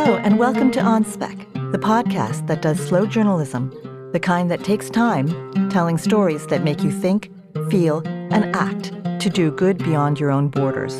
Hello, and welcome to On Spec, the podcast that does slow journalism, the kind that takes time, telling stories that make you think, feel, and act to do good beyond your own borders.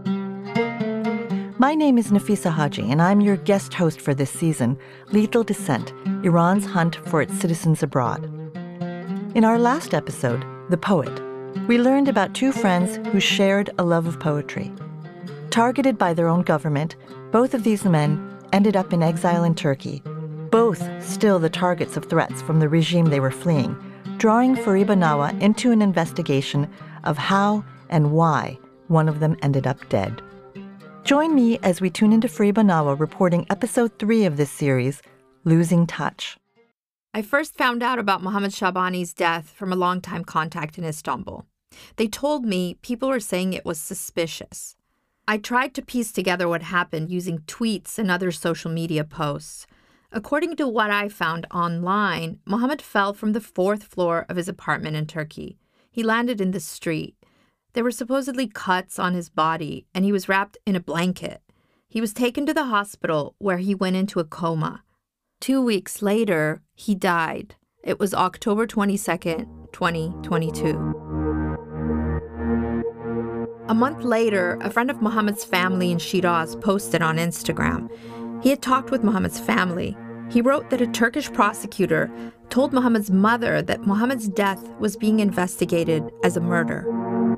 My name is Nafisa Haji, and I'm your guest host for this season, Lethal Descent, Iran's Hunt for its Citizens Abroad. In our last episode, The Poet, we learned about two friends who shared a love of poetry. Targeted by their own government, both of these men ended up in exile in Turkey, both still the targets of threats from the regime they were fleeing, drawing Fariba Nawa into an investigation of how and why one of them ended up dead. Join me as we tune into Fariba Nawa reporting episode 3 of this series, Losing Touch. I first found out about Mohammed Shabani's death from a longtime contact in Istanbul. They told me people were saying it was suspicious. I tried to piece together what happened using tweets and other social media posts. According to what I found online, Mohammed fell from the 4th floor of his apartment in Turkey. He landed in the street. There were supposedly cuts on his body, and he was wrapped in a blanket. He was taken to the hospital, where he went into a coma. 2 weeks later, he died. It was October 22nd, 2022. A month later, a friend of Mohammed's family in Shiraz posted on Instagram. He had talked with Mohammed's family. He wrote that a Turkish prosecutor told Mohammed's mother that Mohammed's death was being investigated as a murder.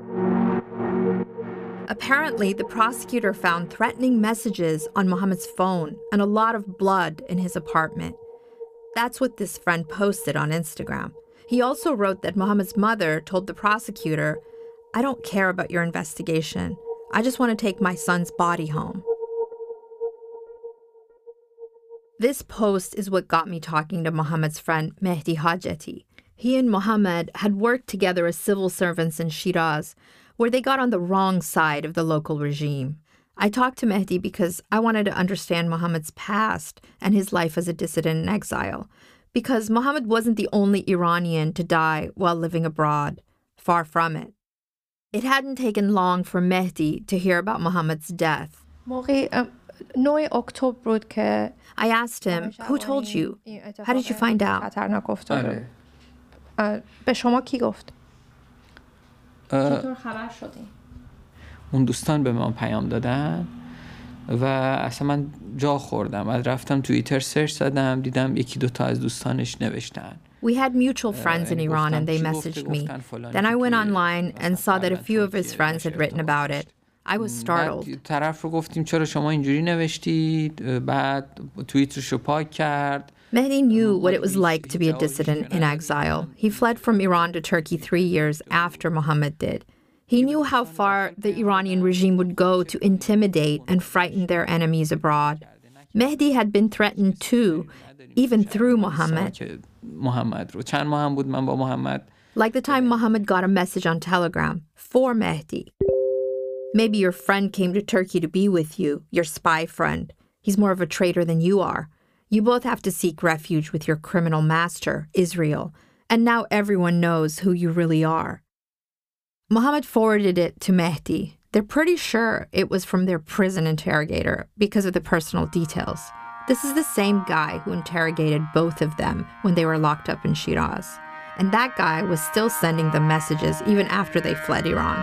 Apparently, the prosecutor found threatening messages on Mohammed's phone and a lot of blood in his apartment. That's what this friend posted on Instagram. He also wrote that Mohammed's mother told the prosecutor, "I don't care about your investigation. I just want to take my son's body home." This post is what got me talking to Mohammed's friend Mehdi Hajeti. He and Mohammed had worked together as civil servants in Shiraz, where they got on the wrong side of the local regime. I talked to Mehdi because I wanted to understand Mohammed's past and his life as a dissident in exile, because Mohammed wasn't the only Iranian to die while living abroad. Far from it. It hadn't taken long for Mehdi to hear about Mohammed's death. I asked him, "Who told you? How did you find out?" اون دوستان به من پیام دادن و اصلا من جا خوردم. بعد رفتم توییتر سرچ زدم، دیدم یکی دوتا از دوستانش نوشتن. We had mutual friends in Iran and they messaged me. Then I went online and saw that a few of his friends had written about it. I was startled. طرف رو گفتیم چرا شما اینجوری نوشتید؟ بعد توییترش رو پاک کرد. Mehdi knew what it was like to be a dissident in exile. He fled from Iran to Turkey 3 years after Mohammed did. He knew how far the Iranian regime would go to intimidate and frighten their enemies abroad. Mehdi had been threatened too, even through Mohammed. Like the time Mohammed got a message on Telegram for Mehdi. "Maybe your friend came to Turkey to be with you, your spy friend. He's more of a traitor than you are. You both have to seek refuge with your criminal master, Israel, and now everyone knows who you really are." Mohammed forwarded it to Mehdi. They're pretty sure it was from their prison interrogator because of the personal details. This is the same guy who interrogated both of them when they were locked up in Shiraz. And that guy was still sending them messages even after they fled Iran.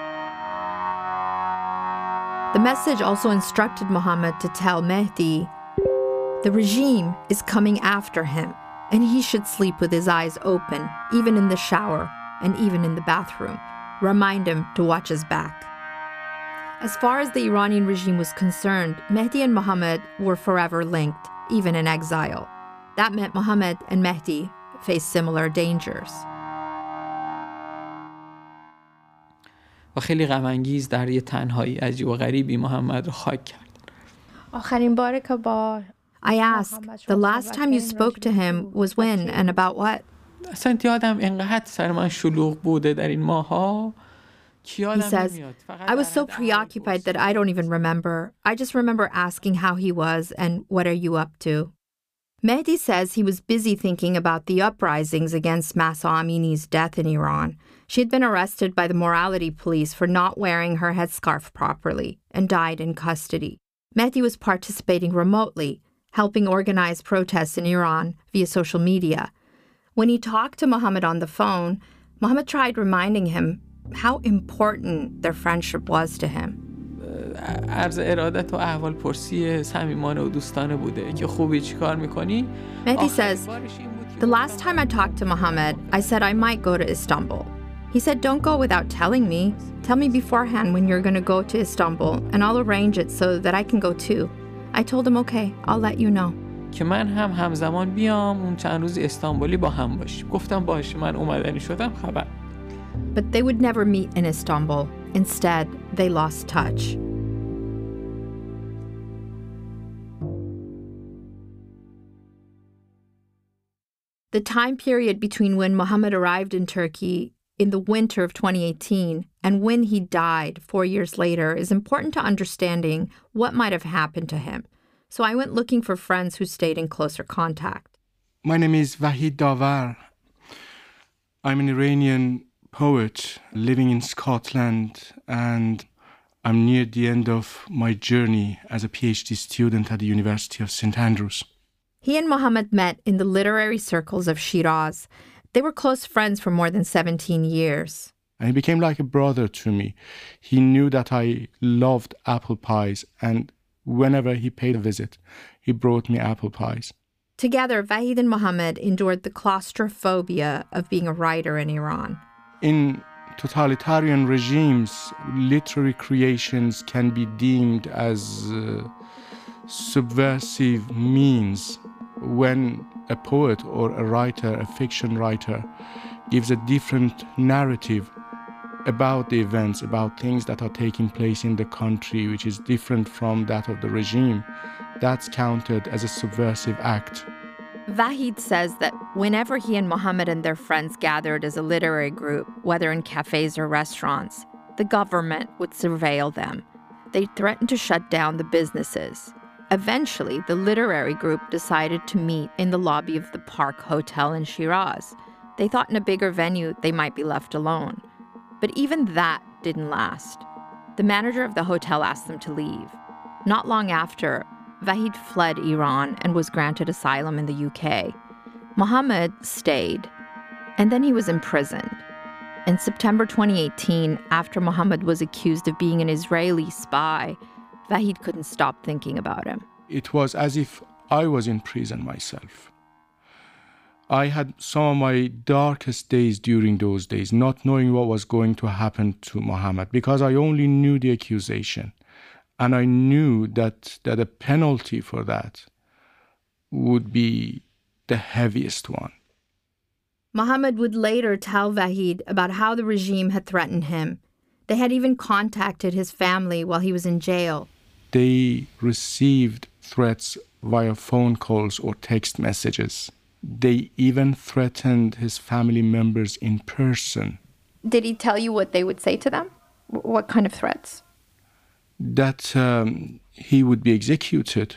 The message also instructed Mohammed to tell Mehdi, the regime is coming after him, and he should sleep with his eyes open, even in the shower and even in the bathroom. Remind him to watch his back. As far as the Iranian regime was concerned, Mehdi and Mohammed were forever linked, even in exile. That meant Mohammed and Mehdi faced similar dangers. و خیلی غم انگیز در یه تنهایی عجیب و غریبی محمد رو خاک کرد. I asked, the last time you spoke to him was when and about what? اصلا یادم اینقدر سر من شلوغ بوده در این ماها. He says, "I was so preoccupied that I don't even remember. I just remember asking how he was and what are you up to?" Mehdi says he was busy thinking about the uprisings against Mahsa Amini's death in Iran. She had been arrested by the morality police for not wearing her headscarf properly and died in custody. Mehdi was participating remotely, helping organize protests in Iran via social media. When he talked to Mohammed on the phone, Mohammed tried reminding him how important their friendship was to him. عرض ارادت و احوال پرسی صمیمانه و دوستانه بوده که خوبی چیکار میکنی؟ Mehdi says, the last time I talked to Mohammed, I said I might go to Istanbul. He said, don't go without telling me. Tell me beforehand when you're going to go to Istanbul, and I'll arrange it so that I can go too. I told him, okay, I'll let you know. که من هم همزمان بیام اون چند روز استانبولی با هم باشیم. گفتم باشه، من اومدنی شدم خبر. But they would never meet in Istanbul. Instead, they lost touch. The time period between when Mohammed arrived in Turkey in the winter of 2018 and when he died 4 years later is important to understanding what might have happened to him. So I went looking for friends who stayed in closer contact. My name is Vahid Davar. I'm an Iranian poet living in Scotland, and I'm near the end of my journey as a PhD student at the University of St. Andrews. He and Mohammed met in the literary circles of Shiraz. They were close friends for more than 17 years. And he became like a brother to me. He knew that I loved apple pies, and whenever he paid a visit, he brought me apple pies. Together, Vahid and Mohammed endured the claustrophobia of being a writer in Iran. In totalitarian regimes, literary creations can be deemed as subversive means. When a poet or a writer, a fiction writer, gives a different narrative about the events, about things that are taking place in the country, which is different from that of the regime, that's counted as a subversive act. Vahid says that whenever he and Mohammed and their friends gathered as a literary group, whether in cafes or restaurants, the government would surveil them. They threatened to shut down the businesses. Eventually, the literary group decided to meet in the lobby of the Park Hotel in Shiraz. They thought in a bigger venue they might be left alone. But even that didn't last. The manager of the hotel asked them to leave. Not long after, Vahid fled Iran and was granted asylum in the UK. Mohammed stayed, and then he was imprisoned. In September 2018, after Mohammed was accused of being an Israeli spy, Vahid couldn't stop thinking about him. It was as if I was in prison myself. I had some of my darkest days during those days, not knowing what was going to happen to Mohammed, because I only knew the accusation. And I knew that a penalty for that would be the heaviest one. Mohammed would later tell Vahid about how the regime had threatened him. They had even contacted his family while he was in jail. They received threats via phone calls or text messages. They even threatened his family members in person. Did he tell you what they would say to them? What kind of threats? That he would be executed.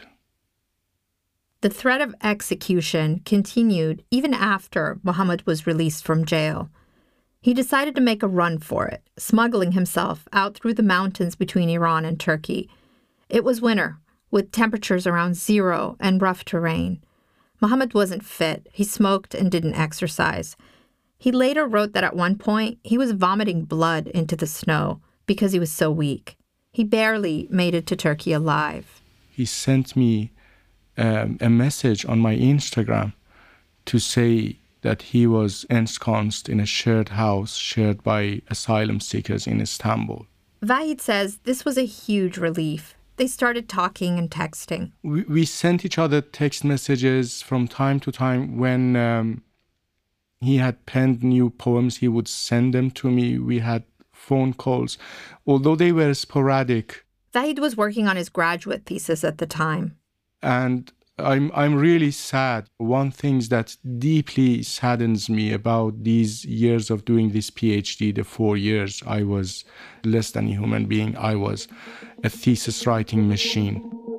The threat of execution continued even after Mohammed was released from jail. He decided to make a run for it, smuggling himself out through the mountains between Iran and Turkey. It was winter, with temperatures around 0 and rough terrain. Mohammed wasn't fit. He smoked and didn't exercise. He later wrote that at one point, he was vomiting blood into the snow because he was so weak. He barely made it to Turkey alive. He sent me a message on my Instagram to say that he was ensconced in a shared house shared by asylum seekers in Istanbul. Vahid says this was a huge relief. They started talking and texting. We sent each other text messages from time to time. When he had penned new poems, he would send them to me. We had phone calls, although they were sporadic. Vahid was working on his graduate thesis at the time. And I'm really sad. One thing that deeply saddens me about these years of doing this PhD, the 4 years, I was less than a human being. I was a thesis writing machine.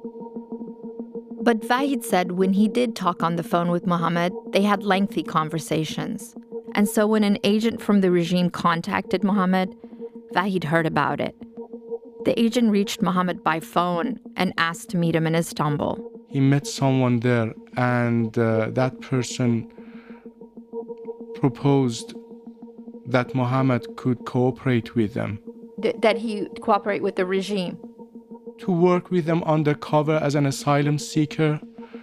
But Vahid said when he did talk on the phone with Mohammed, they had lengthy conversations. And so when an agent from the regime contacted Mohammed, Vahid heard about it. the agent reached Mohammed by phone and asked to meet him in Istanbul. He met someone there, and that person proposed that Mohammed could cooperate with them. That he cooperate with the regime? To work with them undercover as an asylum seeker,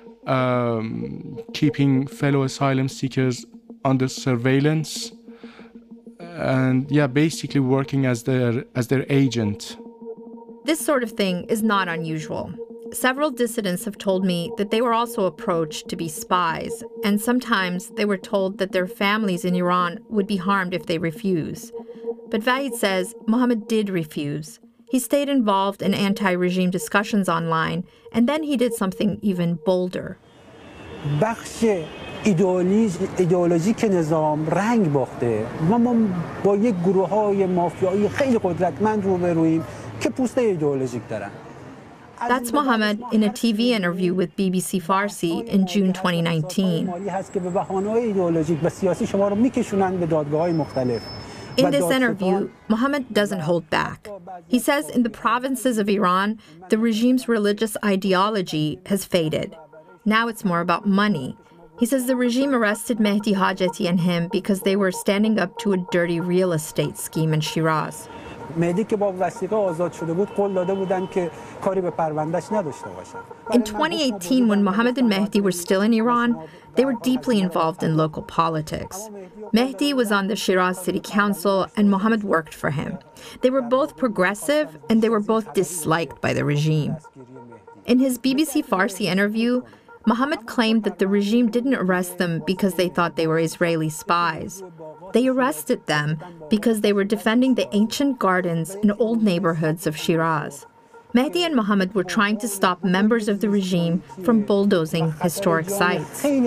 keeping fellow asylum seekers under surveillance, and basically working as their agent. This sort of thing is not unusual. Several dissidents have told me that they were also approached to be spies, and sometimes they were told that their families in Iran would be harmed if they refuse. But Vahid says Mohammed did refuse. He stayed involved in anti-regime discussions online, and then he did something even bolder. بخش ایدئولوژیک نظام رنگ باخته و ما با یک گروه‌های مافیایی خیلی قدرتمند روبرویم که پوسته ایدئولوژیک دارن. That's Mohammed in a TV interview with BBC Farsi in June 2019. In this interview, Mohammed doesn't hold back. He says in the provinces of Iran, the regime's religious ideology has faded. Now it's more about money. He says the regime arrested Mehdi Hajati and him because they were standing up to a dirty real estate scheme in Shiraz. In 2018, when Mohammed and Mehdi were still in Iran, they were deeply involved in local politics. Mehdi was on the Shiraz City Council and Mohammed worked for him. They were both progressive and they were both disliked by the regime. In his BBC Farsi interview, Mohammed claimed that the regime didn't arrest them because they thought they were Israeli spies. They arrested them because they were defending the ancient gardens and old neighborhoods of Shiraz. Mehdi and Mohammed were trying to stop members of the regime from bulldozing historic sites. They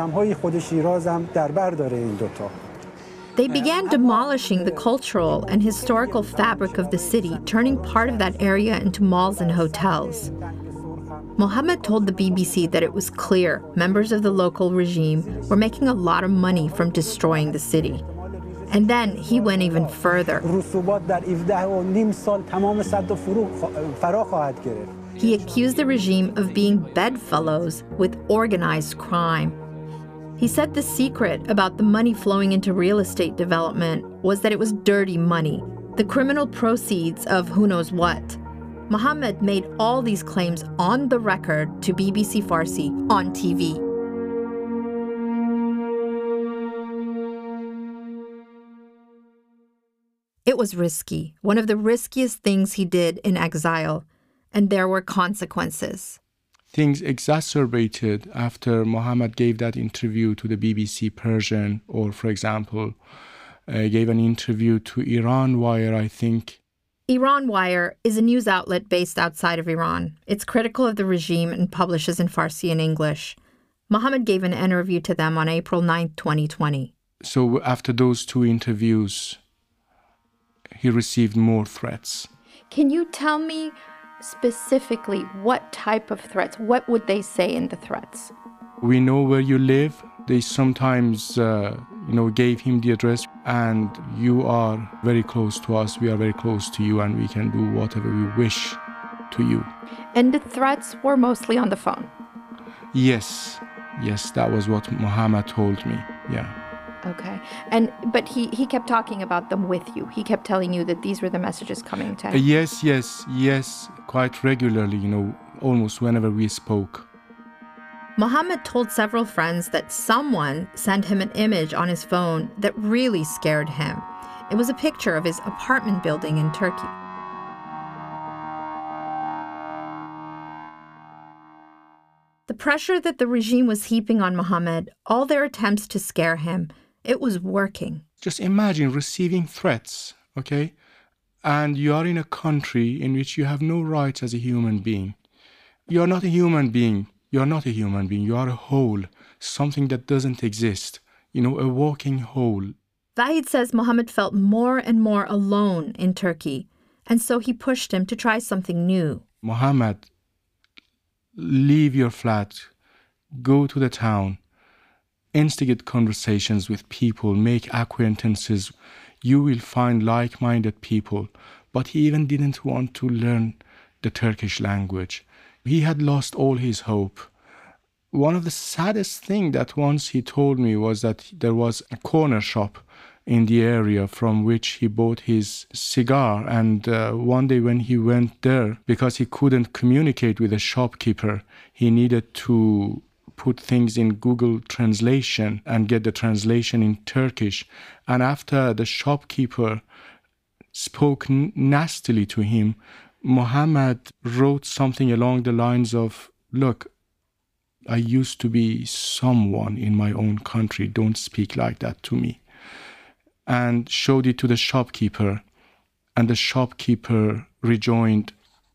began demolishing the cultural and historical fabric of the city, turning part of that area into malls and hotels. Mohammed told the BBC that it was clear members of the local regime were making a lot of money from destroying the city. And then he went even further. He accused the regime of being bedfellows with organized crime. He said the secret about the money flowing into real estate development was that it was dirty money, the criminal proceeds of who knows what. Mohammed made all these claims on the record to BBC Farsi on TV. It was risky, one of the riskiest things he did in exile, and there were consequences. Things exacerbated after Mohammed gave that interview to the BBC Persian, or, for example, gave an interview to Iran Wire, I think. Iran Wire is a news outlet based outside of Iran. It's critical of the regime and publishes in Farsi and English. Mohammed gave an interview to them on April 9, 2020. So after those two interviews, he received more threats. Can you tell me specifically what type of threats? What would they say in the threats? We know where you live. They sometimes, gave him the address, and you are very close to us. We are very close to you, and we can do whatever we wish to you. And the threats were mostly on the phone? Yes, that was what Mohammed told me, yeah. Okay. But he kept talking about them with you. He kept telling you that these were the messages coming to him. Yes, quite regularly, almost whenever we spoke. Mohammed told several friends that someone sent him an image on his phone that really scared him. It was a picture of his apartment building in Turkey. The pressure that the regime was heaping on Mohammed, all their attempts to scare him, it was working. Just imagine receiving threats, okay? And you are in a country in which you have no rights as a human being. You are not a human being. You are not a human being. You are a whole, something that doesn't exist. A walking whole. Vahid says Mohammed felt more and more alone in Turkey, and so he pushed him to try something new. Mohammed, leave your flat, go to the town, instigate conversations with people, make acquaintances. You will find like-minded people. but he even didn't want to learn the Turkish language. He had lost all his hope. One of the saddest things that once he told me was that there was a corner shop in the area from which he bought his cigar. And one day when he went there, because he couldn't communicate with the shopkeeper, he needed to put things in Google Translation and get the translation in Turkish. And after the shopkeeper spoke nastily to him, Muhammad wrote something along the lines of, "Look, I used to be someone in my own country. Don't speak like that to me." And showed it to the shopkeeper. And the shopkeeper rejoined,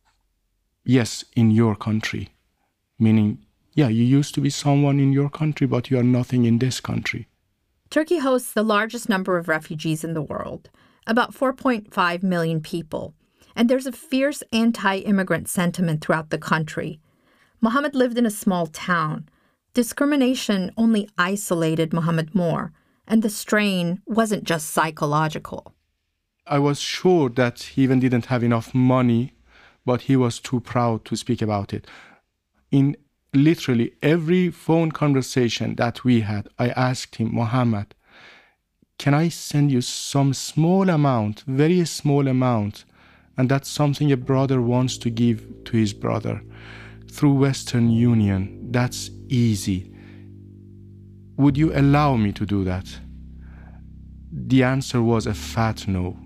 "Yes, in your country." Meaning, yeah, you used to be someone in your country, but you are nothing in this country. Turkey hosts the largest number of refugees in the world, about 4.5 million people. And there's a fierce anti-immigrant sentiment throughout the country. Muhammad lived in a small town. Discrimination only isolated Muhammad more, and the strain wasn't just psychological. I was sure that he even didn't have enough money, but he was too proud to speak about it. In literally every phone conversation that we had, I asked him, "Muhammad, can I send you some small amount, very small amount?" And that's something a brother wants to give to his brother. Through Western Union, that's easy. Would you allow me to do that? The answer was a fat no.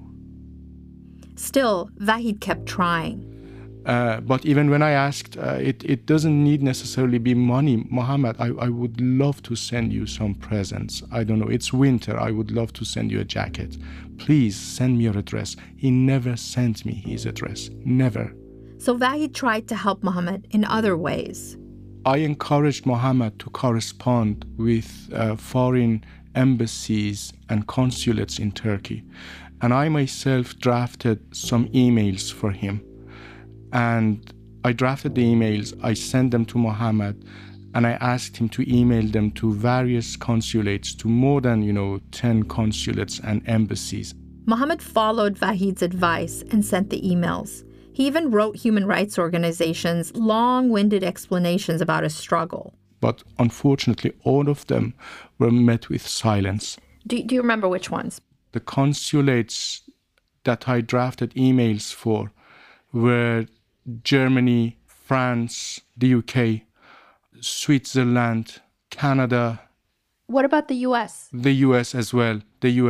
Still, Vahid kept trying. But even when I asked, it doesn't need necessarily be money. "Muhammad, I would love to send you some presents. I don't know, it's winter. I would love to send you a jacket. Please send me your address." He never sent me his address. Never. So Vahid tried to help Muhammad in other ways. I encouraged Muhammad to correspond with foreign embassies and consulates in Turkey. And I myself drafted some emails for him. And I drafted the emails, I sent them to Muhammad, and I asked him to email them to various consulates, to more than, 10 consulates and embassies. Muhammad followed Vahid's advice and sent the emails. He even wrote human rights organizations long-winded explanations about his struggle. But unfortunately, all of them were met with silence. Do you remember which ones? The consulates that I drafted emails for were Germany, France, the UK, Switzerland, Canada. What about the US? The US as well.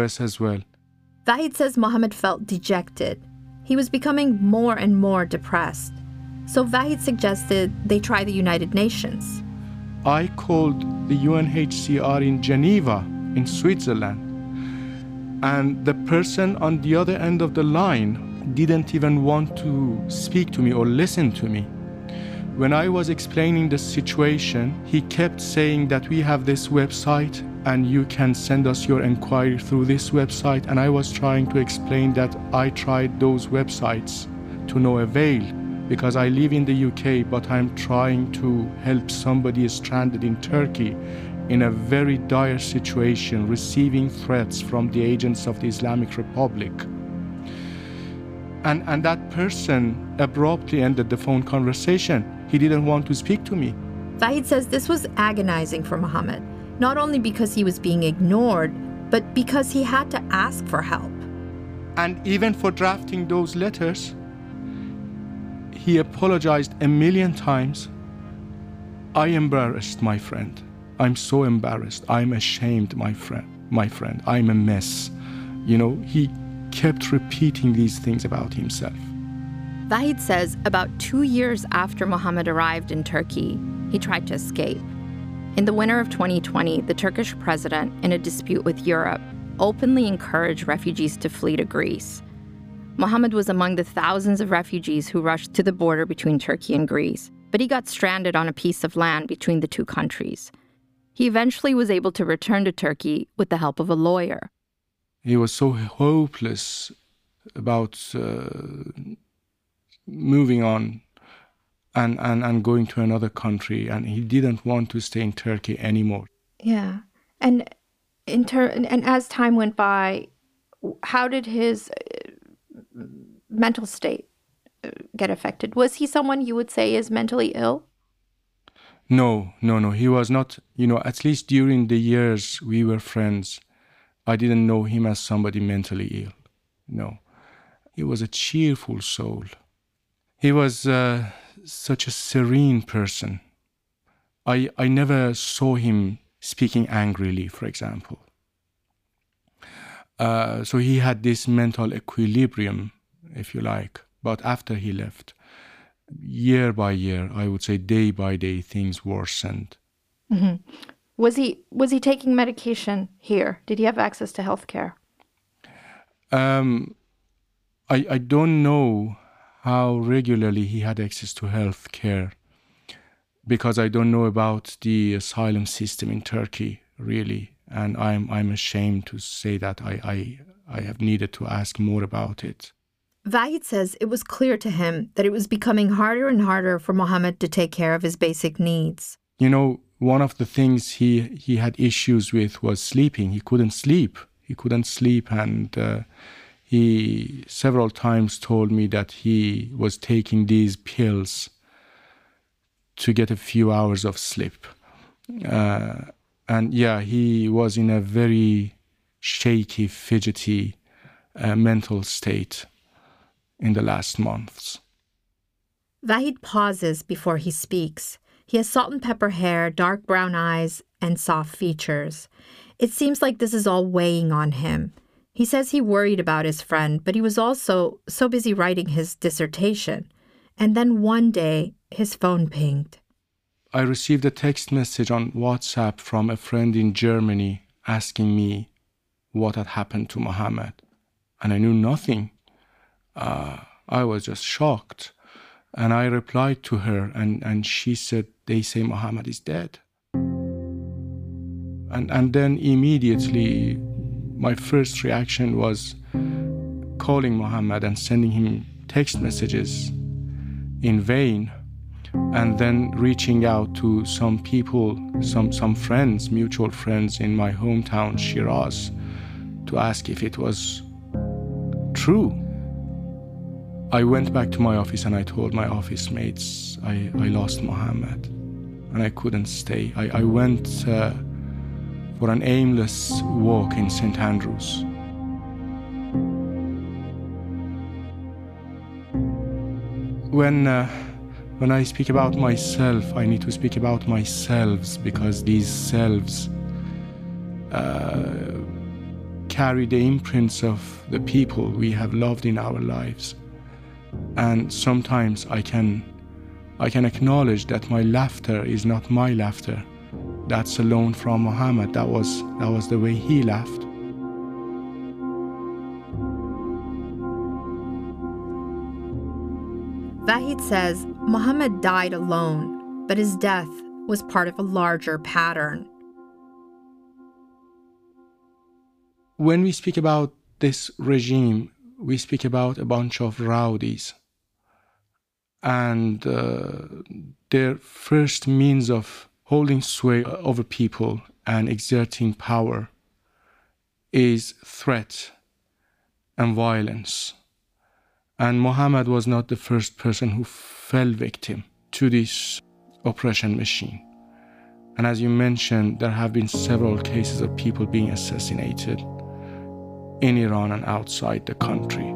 Vahid says Muhammad felt dejected. He was becoming more and more depressed. So Vahid suggested they try the United Nations. I called the UNHCR in Geneva, in Switzerland. And the person on the other end of the line didn't even want to speak to me or listen to me. When I was explaining the situation, he kept saying that we have this website and you can send us your inquiry through this website. And I was trying to explain that I tried those websites to no avail because I live in the UK, but I'm trying to help somebody stranded in Turkey in a very dire situation, receiving threats from the agents of the Islamic Republic. And that person abruptly ended the phone conversation. He didn't want to speak to me. Vahid says this was agonizing for Muhammad, not only because he was being ignored, but because he had to ask for help. And even for drafting those letters, he apologized a million times. I embarrassed my friend. I'm so embarrassed. I'm ashamed, my friend. I'm a mess. He kept repeating these things about himself. Vahid says about 2 years after Muhammad arrived in Turkey, he tried to escape. In the winter of 2020, the Turkish president, in a dispute with Europe, openly encouraged refugees to flee to Greece. Muhammad was among the thousands of refugees who rushed to the border between Turkey and Greece, but he got stranded on a piece of land between the two countries. He eventually was able to return to Turkey with the help of a lawyer. He was so hopeless about moving on and going to another country, and he didn't want to stay in Turkey anymore. Yeah. And as time went by, how did his mental state get affected? Was he someone you would say is mentally ill? No. He was not, at least during the years we were friends, I didn't know him as somebody mentally ill. No. He was a cheerful soul. He was such a serene person. I never saw him speaking angrily, for example. So he had this mental equilibrium, if you like. But after he left, year by year, I would say day by day, things worsened. Mm-hmm. Was he taking medication here? Did he have access to health care? I don't know how regularly he had access to health care, because I don't know about the asylum system in Turkey, really. And I'm ashamed to say that I have needed to ask more about it. Vahid says it was clear to him that it was becoming harder and harder for Mohammed to take care of his basic needs. One of the things he had issues with was sleeping. He couldn't sleep. And he several times told me that he was taking these pills to get a few hours of sleep. And he was in a very shaky, fidgety mental state in the last months. Vahid pauses before he speaks. He has salt and pepper hair, dark brown eyes, and soft features. It seems like this is all weighing on him. He says he worried about his friend, but he was also so busy writing his dissertation. And then one day, his phone pinged. I received a text message on WhatsApp from a friend in Germany asking me what had happened to Mohammed. And I knew nothing. I was just shocked. And I replied to her, and she said, they say Mohammed is dead. And then immediately, my first reaction was calling Mohammed and sending him text messages in vain, and then reaching out to some people, some friends, mutual friends in my hometown, Shiraz, to ask if it was true. I went back to my office and I told my office mates I lost Mohammed and I couldn't stay. I went for an aimless walk in St. Andrews. When I speak about myself, I need to speak about my selves, because these selves carry the imprints of the people we have loved in our lives. And sometimes I can acknowledge that my laughter is not my laughter. That's alone from Mohammed. That was the way he laughed. Vahid says Mohammed died alone, but his death was part of a larger pattern. When we speak about this regime, we speak about a bunch of rowdies. And their first means of holding sway over people and exerting power is threat and violence. And Mohammed was not the first person who fell victim to this oppression machine. And as you mentioned, there have been several cases of people being assassinated in Iran and outside the country.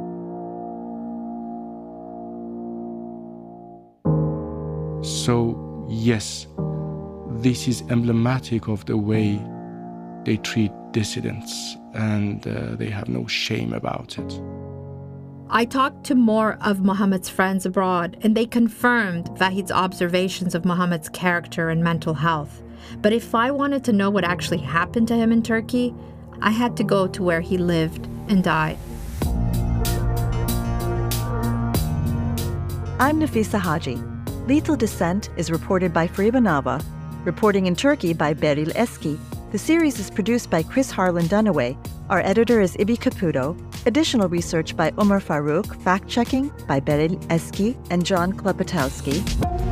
So, yes, this is emblematic of the way they treat dissidents, and they have no shame about it. I talked to more of Mohammed's friends abroad, and they confirmed Vahid's observations of Mohammed's character and mental health. But if I wanted to know what actually happened to him in Turkey, I had to go to where he lived and died. I'm Nafisa Haji. Lethal Descent is reported by Fariba Nava, reporting in Turkey by Beril Eski. The series is produced by Chris Harlan Dunaway. Our editor is Ibi Caputo. Additional research by Omar Farouk, fact-checking by Beril Eski and John Klepotowski.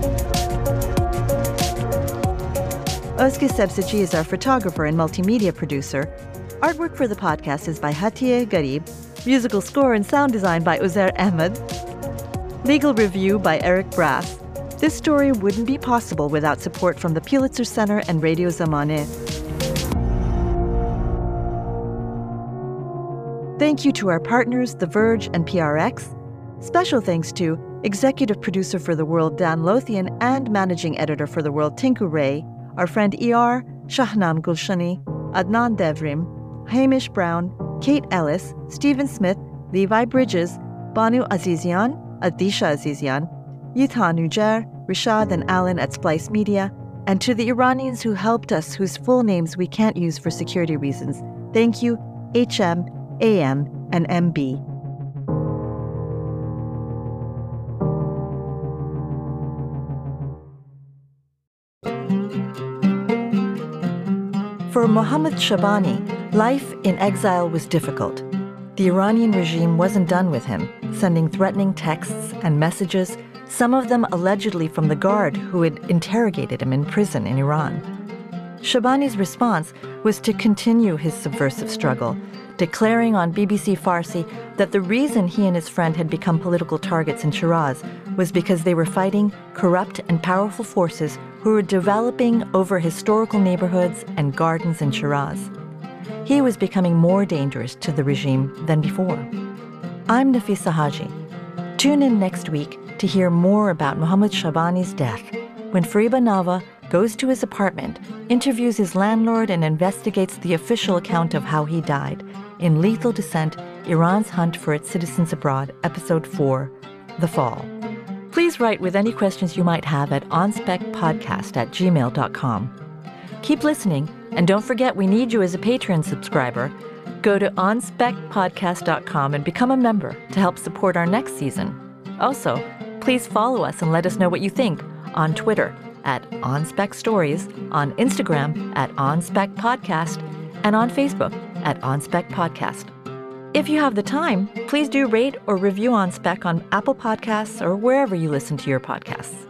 Özge Sebsici is our photographer and multimedia producer. Artwork for the podcast is by Hatice Garib. Musical score and sound design by Uzair Ahmed. Legal review by Eric Brass. This story wouldn't be possible without support from the Pulitzer Center and Radio Zamaneh. Thank you to our partners, The Verge and PRX. Special thanks to executive producer for The World, Dan Lothian, and managing editor for The World, Tinku Ray, our friend ER, Shahnam Gulshani, Adnan Devrim, Hamish Brown, Kate Ellis, Stephen Smith, Levi Bridges, Banu Azizian, Adisha Azizian, Yithan Ujair, Rishad and Alan at Splice Media, and to the Iranians who helped us, whose full names we can't use for security reasons. Thank you, HM, AM, and MB. For Mohammad Shabani, life in exile was difficult. The Iranian regime wasn't done with him, sending threatening texts and messages, some of them allegedly from the guard who had interrogated him in prison in Iran. Shabani's response was to continue his subversive struggle, declaring on BBC Farsi that the reason he and his friend had become political targets in Shiraz was because they were fighting corrupt and powerful forces who were developing over historical neighborhoods and gardens in Shiraz. He was becoming more dangerous to the regime than before. I'm Nafisa Haji. Tune in next week to hear more about Mohammad Shabani's death when Fariba Nava goes to his apartment, interviews his landlord, and investigates the official account of how he died in Lethal Descent, Iran's Hunt for its Citizens Abroad, Episode 4, The Fall. Please write with any questions you might have at onspecpodcast@gmail.com. Keep listening, and don't forget we need you as a Patreon subscriber. Go to onspecpodcast.com and become a member to help support our next season. Also, please follow us and let us know what you think on Twitter @OnSpecStories, on Instagram @OnSpecPodcast, and on Facebook @OnSpecPodcast. If you have the time, please do rate or review On Spec on Apple Podcasts or wherever you listen to your podcasts.